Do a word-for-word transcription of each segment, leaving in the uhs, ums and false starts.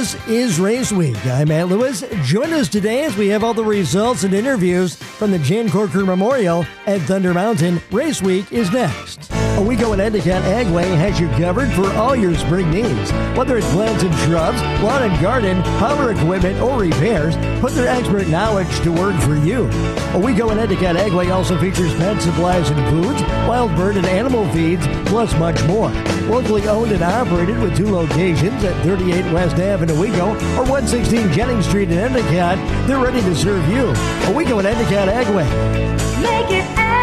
This is Race Week. I'm Matt Lewis. Join us today as we have all the results and interviews from the Jan Corcoran Memorial at Thunder Mountain. Race Week is next. Owego and Endicott Agway has you covered for all your spring needs. Whether it's plants and shrubs, lawn and garden, power equipment, or repairs, put their expert knowledge to work for you. Owego and Endicott Agway also features pet supplies and foods, wild bird and animal feeds, plus much more. Locally owned and operated with two locations at thirty-eight West Avenue, Owego, or one sixteen Jennings Street in Endicott, they're ready to serve you. Owego and Endicott Agway. Make it Agway.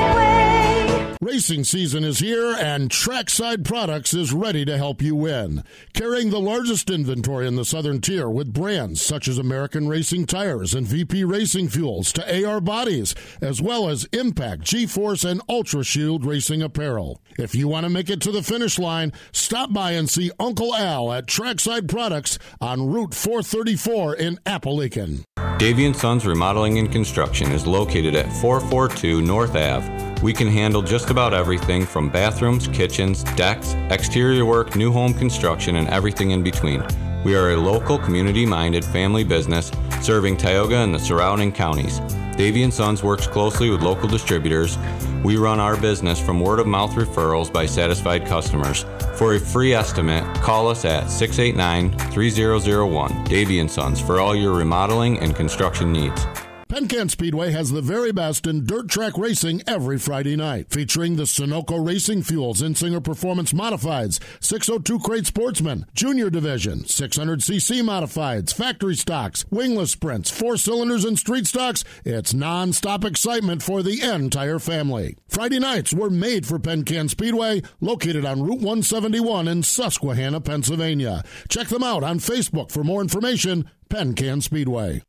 Racing season is here, and Trackside Products is ready to help you win. Carrying the largest inventory in the Southern Tier with brands such as American Racing Tires and V P Racing Fuels to A R Bodies, as well as Impact, G-Force, and Ultra Shield Racing Apparel. If you want to make it to the finish line, stop by and see Uncle Al at Trackside Products on Route four thirty-four in Appalachian. Davy and Sons Remodeling and Construction is located at four forty-two North Avenue. We can handle just about everything from bathrooms, kitchens, decks, exterior work, new home construction, and everything in between. We are a local, community-minded family business serving Tioga and the surrounding counties. Davy and Sons works closely with local distributors. We run our business from word-of-mouth referrals by satisfied customers. For a free estimate, call us at six eight nine, three zero zero one. Davy and Sons for all your remodeling and construction needs. Pencan Speedway has the very best in dirt track racing every Friday night, featuring the Sunoco Racing Fuels Insinger Performance Modifieds, six oh two Crate Sportsman, Junior Division, six hundred c c Modifieds, Factory Stocks, Wingless Sprints, Four Cylinders, and Street Stocks. It's non-stop excitement for the entire family. Friday nights were made for Pencan Speedway, located on Route one seventy-one in Susquehanna, Pennsylvania. Check them out on Facebook for more information. Pencan Speedway.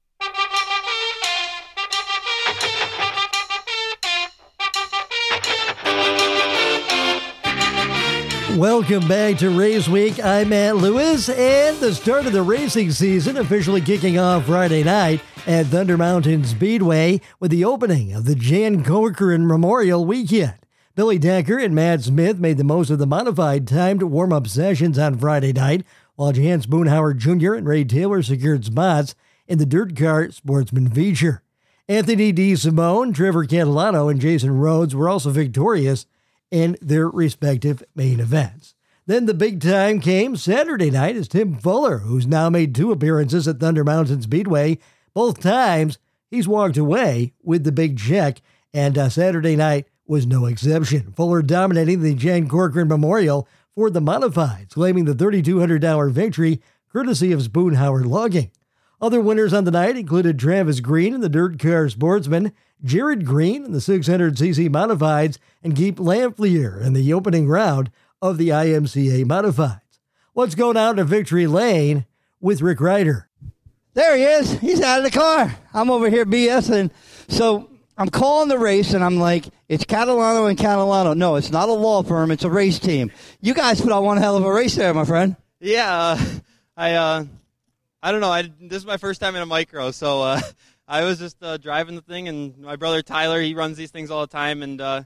Welcome back to Race Week. I'm Matt Lewis, and the start of the racing season officially kicking off Friday night at Thunder Mountain Speedway with the opening of the Jan Corcoran Memorial Weekend. Billy Decker and Matt Smith made the most of the modified timed warm-up sessions on Friday night, while Jan Spoonhauer Junior and Ray Taylor secured spots in the Dirt Car Sportsman feature. Anthony DeSimone, Trevor Catalano, and Jason Rhodes were also victorious in their respective main events. Then the big time came Saturday night as Tim Fuller, who's now made two appearances at Thunder Mountain Speedway. Both times, he's walked away with the big check, and uh, Saturday night was no exception. Fuller dominating the Jan Corcoran Memorial for the Modifieds, claiming the three thousand two hundred dollars victory courtesy of Spoonhauer Logging. Other winners on the night included Travis Green in the Dirt Car Sportsman, Jared Green in the six hundred c c Modifieds, and Keith Lamplier in the opening round of the I M C A Modifieds. Let's go down to Victory Lane with Rick Ryder. There he is. He's out of the car. I'm over here BSing. So I'm calling the race, and I'm like, it's Catalano and Catalano. No, it's not a law firm. It's a race team. You guys put on one hell of a race there, my friend. Yeah, uh, I uh, I don't know. I, this is my first time in a micro, so uh, I was just uh, driving the thing, and my brother Tyler, he runs these things all the time, and uh,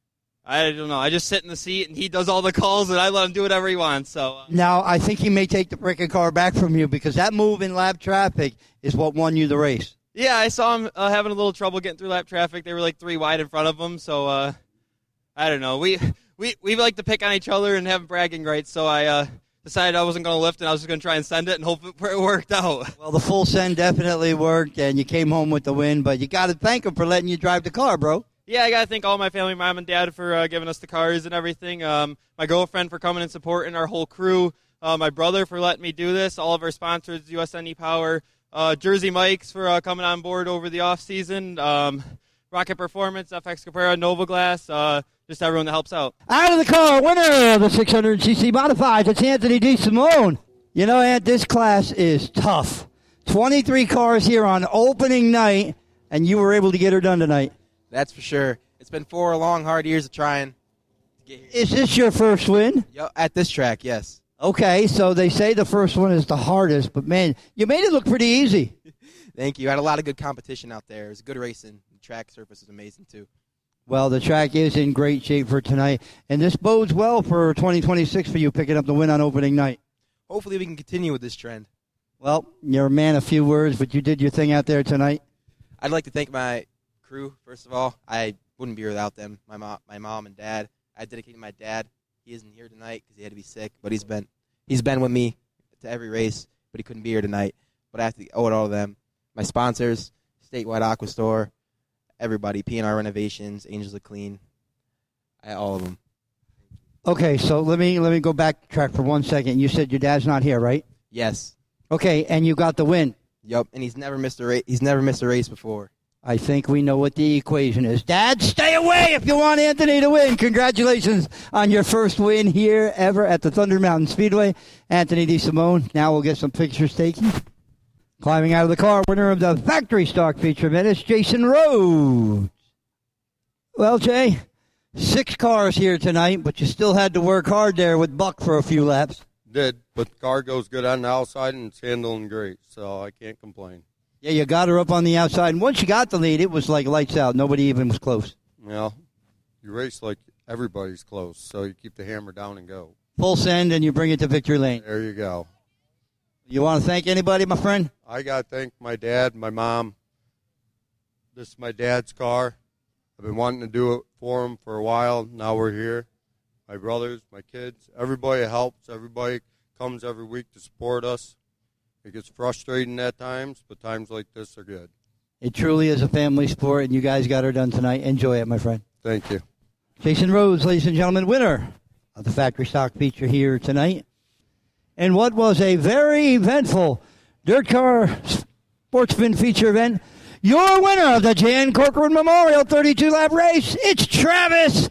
I don't know. I just sit in the seat, and he does all the calls, and I let him do whatever he wants. So uh, now I think he may take the freaking car back from you because that move in lap traffic is what won you the race. Yeah, I saw him uh, having a little trouble getting through lap traffic. They were like three wide in front of him, so uh, I don't know. We we we like to pick on each other and have bragging rights, so I uh, decided I wasn't going to lift it. I was just going to try and send it and hope it, it worked out. Well, the full send definitely worked, and you came home with the win, but you got to thank him for letting you drive the car, bro. Yeah, I got to thank all my family, mom and dad, for uh, giving us the cars and everything. Um, my girlfriend for coming and supporting our whole crew. Uh, my brother for letting me do this. All of our sponsors, U S N E-Power. Uh, Jersey Mike's for uh, coming on board over the off-season. Um, Rocket Performance, F X Caprera, Nova Glass, uh, just everyone that helps out. Out of the car, winner of the six hundred c c Modifieds, it's Anthony DeSimone. You know, Ant, this class is tough. twenty-three cars here on opening night, and you were able to get her done tonight. That's for sure. It's been four long, hard years of trying to get here. Is this your first win? Yo, at this track, yes. Okay, so they say the first one is the hardest, but, man, you made it look pretty easy. Thank you. I had a lot of good competition out there. It was good racing. The track surface was amazing, too. Well, the track is in great shape for tonight, and this bodes well for twenty twenty-six for you picking up the win on opening night. Hopefully we can continue with this trend. Well, you're a man of few words, but you did your thing out there tonight. I'd like to thank my crew, first of all. I wouldn't be here without them, my mom, my mom and dad. I dedicated my dad. He isn't here tonight because he had to be sick, but he's been he's been with me to every race, but he couldn't be here tonight. But I have to owe it all to them. My sponsors, Statewide Aqua Store, everybody, P and R Renovations, Angels of Clean, I, all of them. Okay, so let me let me go backtrack for one second. You said your dad's not here, right? Yes. Okay, and you got the win. Yep, and he's never missed a race. He's never missed a race before. I think we know what the equation is. Dad, stay away if you want Anthony to win. Congratulations on your first win here ever at the Thunder Mountain Speedway. Anthony DeSimone. Now we'll get some pictures taken. Climbing out of the car, winner of the Factory Stock Feature event is Jason Rhodes. Well, Jay, six cars here tonight, but you still had to work hard there with Buck for a few laps. Did, but the car goes good on the outside and it's handling great, so I can't complain. Yeah, you got her up on the outside, and once you got the lead, it was like lights out. Nobody even was close. Well, you race like everybody's close, so you keep the hammer down and go. Full send, and you bring it to victory lane. There you go. You want to thank anybody, my friend? I got to thank my dad, my mom. This is my dad's car. I've been wanting to do it for him for a while. Now we're here. My brothers, my kids, everybody helps. Everybody comes every week to support us. It gets frustrating at times, but times like this are good. It truly is a family sport, and you guys got her done tonight. Enjoy it, my friend. Thank you. Jason Rhodes, ladies and gentlemen, winner of the Factory Stock Feature here tonight. And what was a very eventful Dirt Car Sportsman Feature event, your winner of the Jan Corcoran Memorial thirty-two lap race, it's Travis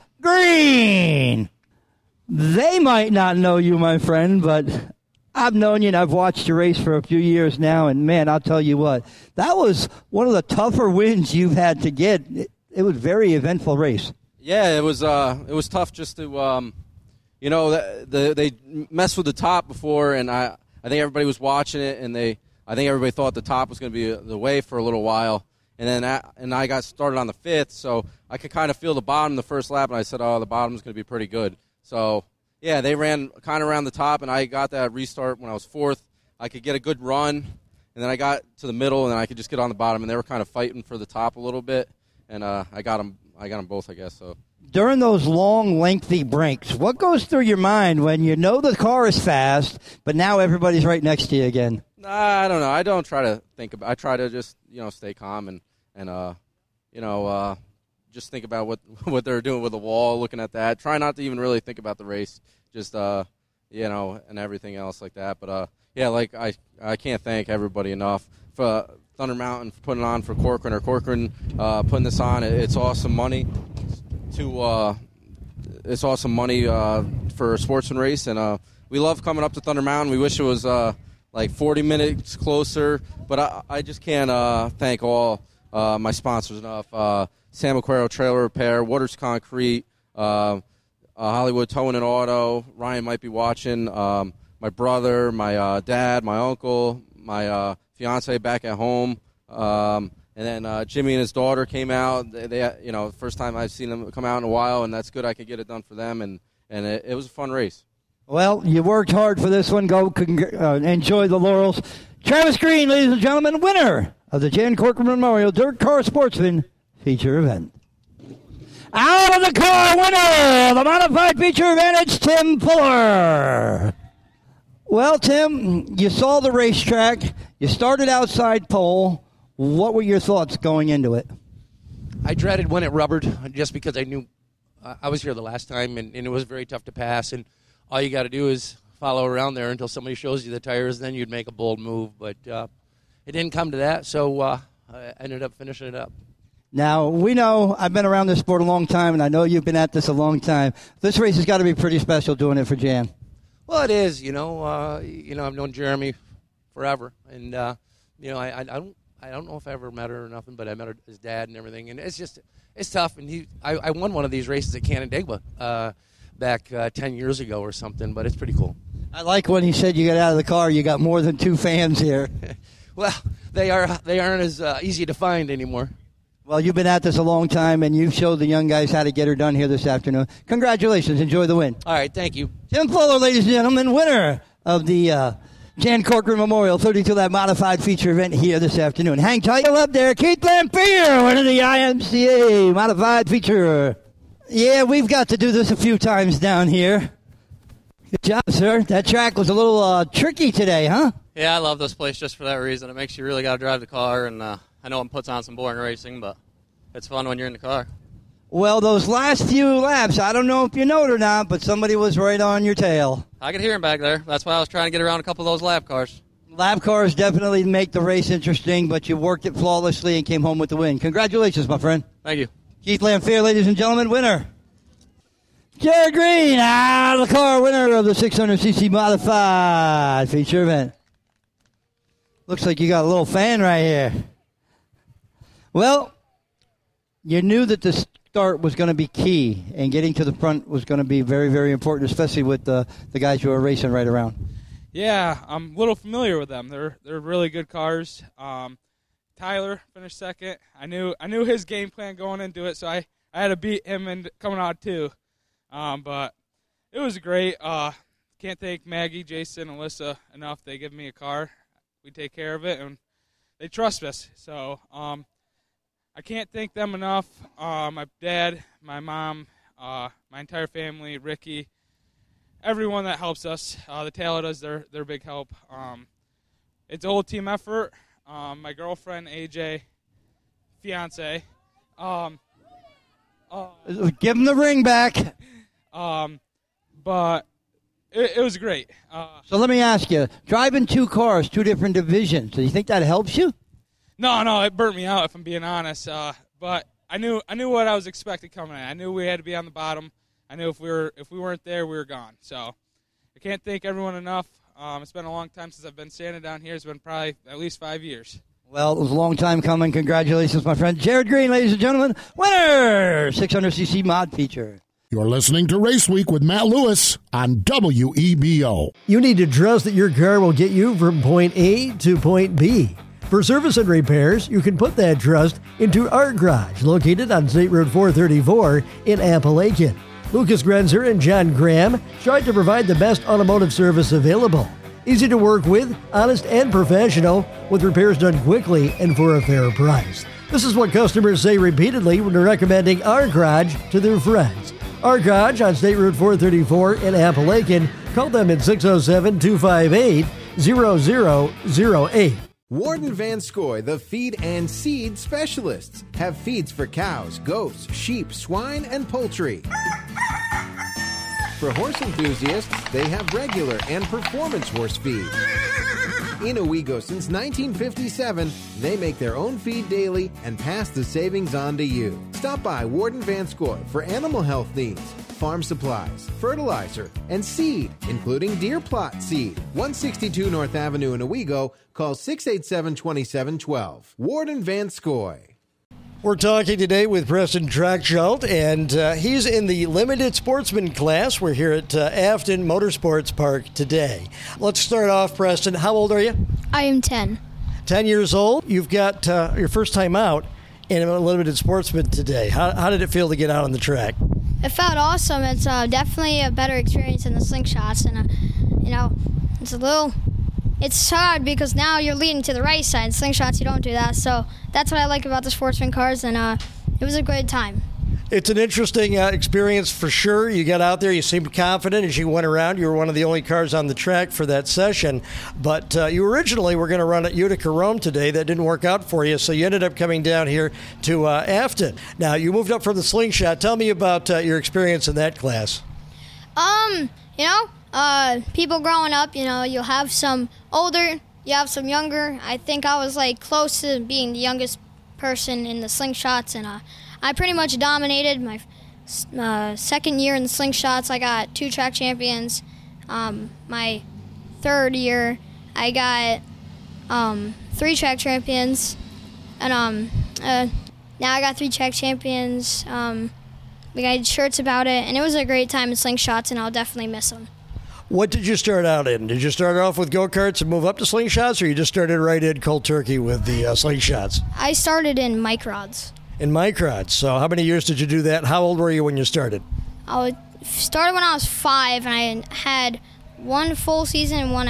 Green. They might not know you, my friend, but I've known you and I've watched your race for a few years now, and, man, I'll tell you what, that was one of the tougher wins you've had to get. It, it was a very eventful race. Yeah, it was uh, it was tough just to, um, you know, the, the, they messed with the top before, and I, I think everybody was watching it, and they I think everybody thought the top was going to be the way for a little while. And then I, and I got started on the fifth, so I could kind of feel the bottom the first lap, and I said, oh, the bottom's going to be pretty good. So, yeah, they ran kind of around the top, and I got that restart when I was fourth. I could get a good run, and then I got to the middle, and then I could just get on the bottom, and they were kind of fighting for the top a little bit, and uh, I got them. I got them both, I guess. So during those long, lengthy breaks, what goes through your mind when you know the car is fast, but now everybody's right next to you again? Nah, I don't know. I don't try to think about. I try to just you know stay calm and and uh, you know uh, just think about what what they're doing with the wall, looking at that. Try not to even really think about the race, just uh, you know, and everything else like that. But uh, yeah, like I I can't thank everybody enough for Thunder Mountain for putting on for Corcoran or Corcoran uh, putting this on. It, it's awesome money to uh, it's awesome money uh, for a sportsman race, and uh, we love coming up to Thunder Mountain. We wish it was uh, like forty minutes closer, but I, I just can't uh, thank all uh, my sponsors enough. Uh, Sam Aquero Trailer Repair, Waters Concrete, uh, uh, Hollywood Towing and Auto. Ryan might be watching. Um, my brother, my uh, dad, my uncle, my uh, fiance back at home, um, and then uh, Jimmy and his daughter came out. They, they, you know, first time I've seen them come out in a while, and that's good. I could get it done for them, and and it, it was a fun race. Well, you worked hard for this one. Go congr- uh, enjoy the laurels. Travis Green, ladies and gentlemen, winner of the Jan Corcoran Memorial Dirt Car Sportsman Feature Event. Out of the car, winner of the Modified Feature Event, it's Tim Fuller. Well, Tim, you saw the racetrack. You started outside pole. What were your thoughts going into it? I dreaded when it rubbered just because I knew uh, I was here the last time, and, and it was very tough to pass. And all you got to do is follow around there until somebody shows you the tires, and then you'd make a bold move. But uh, it didn't come to that, so uh, I ended up finishing it up. Now, we know I've been around this sport a long time, and I know you've been at this a long time. This race has got to be pretty special doing it for Jan. Well, it is. You know, uh, you know, I've known Jeremy forever, and uh, you know, I, I, I don't, I don't know if I ever met her or nothing, but I met her, his dad and everything, and it's just, it's tough. And he, I, I won one of these races at Canandaigua uh, back uh, ten years ago or something, but it's pretty cool. I like when he said you got out of the car, you got more than two fans here. Well, they are, they aren't as uh, easy to find anymore. Well, you've been at this a long time, and you've showed the young guys how to get her done here this afternoon. Congratulations. Enjoy the win. All right. Thank you. Tim Fuller, ladies and gentlemen, winner of the uh, Jan Corcoran Memorial thirty-two lap modified feature event here this afternoon. Hang tight up there. Keith Lamphere, winning the I M C A modified feature. Yeah, we've got to do this a few times down here. Good job, sir. That track was a little uh, tricky today, huh? Yeah, I love this place just for that reason. It makes you really got to drive the car, and uh, I know it puts on some boring racing, but it's fun when you're in the car. Well, those last few laps, I don't know if you know it or not, but somebody was right on your tail. I could hear him back there. That's why I was trying to get around a couple of those lap cars. Lap cars definitely make the race interesting, but you worked it flawlessly and came home with the win. Congratulations, my friend. Thank you. Keith Lamphere, ladies and gentlemen, winner. Jared Green, out of the car, winner of the six hundred c c modified feature event. Looks like you got a little fan right here. Well, you knew that the start was going to be key, and getting to the front was going to be very, very important, especially with the, the guys you were racing right around. Yeah, I'm a little familiar with them. They're they're really good cars. Um, Tyler finished second. I knew I knew his game plan going into it, so I, I had to beat him and coming out too. Um, but it was great. Uh, can't thank Maggie, Jason, and Alyssa enough. They give me a car. We take care of it, and they trust us. So um, I can't thank them enough. Uh, my dad, my mom, uh, my entire family, Ricky, everyone that helps us. Uh, the Taladas, they're, they're a big help. Um, it's a whole team effort. Um, my girlfriend, A J, fiance. Um, uh, Give him the ring back. Um, but it, it was great. Uh, so let me ask you, driving two cars, two different divisions, do you think that helps you? No, no, it burnt me out if I'm being honest. Uh, but I knew I knew what I was expected coming in. I knew we had to be on the bottom. I knew if we were if we weren't there, we were gone. So I can't thank everyone enough. Um, it's been a long time since I've been standing down here. It's been probably at least five years. Well, it was a long time coming. Congratulations, my friend. Jared Green, ladies and gentlemen, winner, six hundred c c mod feature. You're listening to Race Week with Matt Lewis on W E B O. You need to trust that your car will get you from point A to point B. For service and repairs, you can put that trust into our garage, located on State Road four thirty-four in Appalachian. Lucas Grenzer and John Graham strive to provide the best automotive service available. Easy to work with, honest and professional, with repairs done quickly and for a fair price. This is what customers say repeatedly when they're recommending our garage to their friends. Our garage on State Road four thirty-four in Appalachian. Call them at six oh seven, two five eight, zero zero zero eight. Warden Van Scoy, the feed and seed specialists, have feeds for cows, goats, sheep, swine, and poultry. For horse enthusiasts, they have regular and performance horse feed. In Owego since nineteen fifty-seven, they make their own feed daily and pass the savings on to you. Stop by Warden Van Scoy for animal health needs, farm supplies, fertilizer, and seed, including deer plot seed. one sixty-two North Avenue in Owego. Call six eight seven, two seven one two. Warden Van Scoy. We're talking today with Preston Trachtschult, and uh, he's in the limited sportsman class. We're here at uh, Afton Motorsports Park today. Let's start off, Preston. How old are you? I am ten. ten years old. You've got uh, your first time out in a limited sportsman today. How, how did it feel to get out on the track? It felt awesome. It's uh, definitely a better experience than the slingshots, and uh, you know, it's a little. It's hard because now you're leading to the right side. Slingshots, you don't do that. So that's what I like about the sportsman cars, and uh, it was a great time. It's an interesting uh, experience for sure. You got out there, you seemed confident as you went around. You were one of the only cars on the track for that session. But uh, you originally were going to run at Utica Rome today. That didn't work out for you, so you ended up coming down here to uh, Afton. Now, you moved up from the slingshot. Tell me about uh, your experience in that class. Um, you know, uh, people growing up, you know, you'll have some older, you have some younger. I think I was, like, close to being the youngest person in the slingshots, and uh, I pretty much dominated my uh, second year in the slingshots. I got two track champions. Um, my third year, I got um, three track champions, and um, uh, now I got three track champions. Um, we got shirts about it, and it was a great time in slingshots, and I'll definitely miss them. What did you start out in? Did you start off with go-karts and move up to slingshots, or you just started right in cold turkey with the uh, slingshots? I started in microds. In microds. So how many years did you do that? How old were you when you started? I started when I was five, and I had one full season and one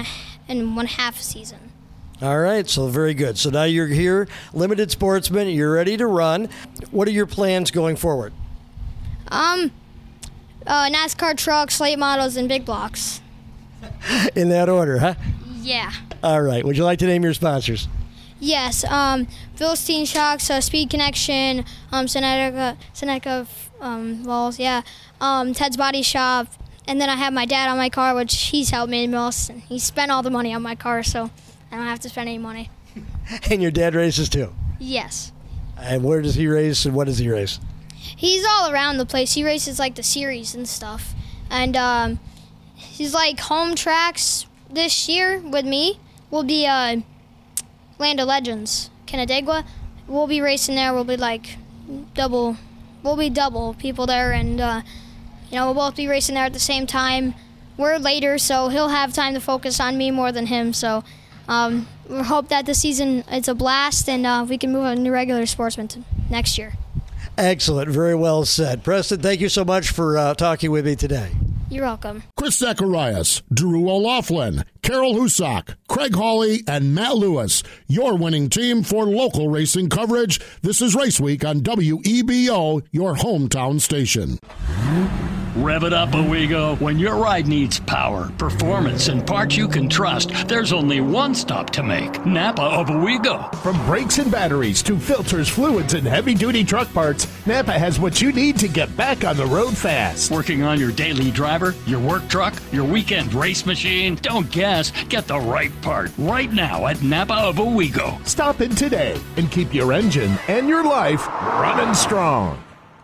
in one half season. All right, so very good. So now you're here, limited sportsman, you're ready to run. What are your plans going forward? Um, uh, NASCAR trucks, late models, and big blocks. In that order, huh? Yeah. All right. Would you like to name your sponsors? Yes. Um, Philistine Shocks, uh, Speed Connection, um, Seneca, Seneca um, Walls, yeah. Um, Ted's Body Shop, and then I have my dad on my car, which he's helped me the most. And he spent all the money on my car, so I don't have to spend any money. And your dad races too? Yes. And where does he race and what does he race? He's all around the place. He races like the series and stuff. And um, he's like home tracks this year with me will be uh, Land of Legends, Canandaigua. We'll be racing there. We'll be like double, we'll be double people there. And, uh, you know, we'll both be racing there at the same time. We're later, so he'll have time to focus on me more than him. So um, we hope that the season it's a blast and uh, we can move on to regular sportsmen to next year. Excellent. Very well said. Preston, thank you so much for uh, talking with me today. You're welcome. Chris Zacharias, Drew O'Loughlin, Carol Husak, Craig Hawley, and Matt Lewis, your winning team for local racing coverage. This is Race Week on W E B O, your hometown station. Rev it up, Owego. When your ride needs power, performance, and parts you can trust, there's only one stop to make. Napa of Owego. From brakes and batteries to filters, fluids, and heavy-duty truck parts, Napa has what you need to get back on the road fast. Working on your daily driver, your work truck, your weekend race machine? Don't guess. Get the right part right now at Napa of Owego. Stop in today and keep your engine and your life running strong.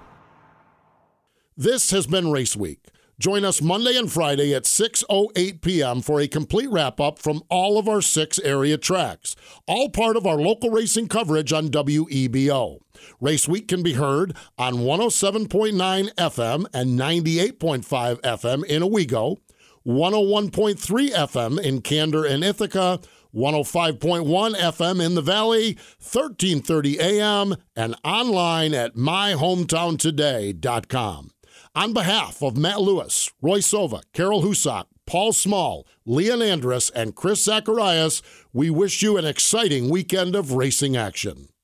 This has been Race Week. Join us Monday and Friday at six oh eight p.m. for a complete wrap-up from all of our six area tracks, all part of our local racing coverage on W E B O. Race Week can be heard on one oh seven point nine F M and ninety-eight point five F M in Owego, one oh one point three F M in Candor and Ithaca, one oh five point one F M in the Valley, thirteen thirty A M, and online at my hometown today dot com. On behalf of Matt Lewis, Roy Sova, Carol Husak, Paul Small, Leon Andrus, and Chris Zacharias, we wish you an exciting weekend of racing action.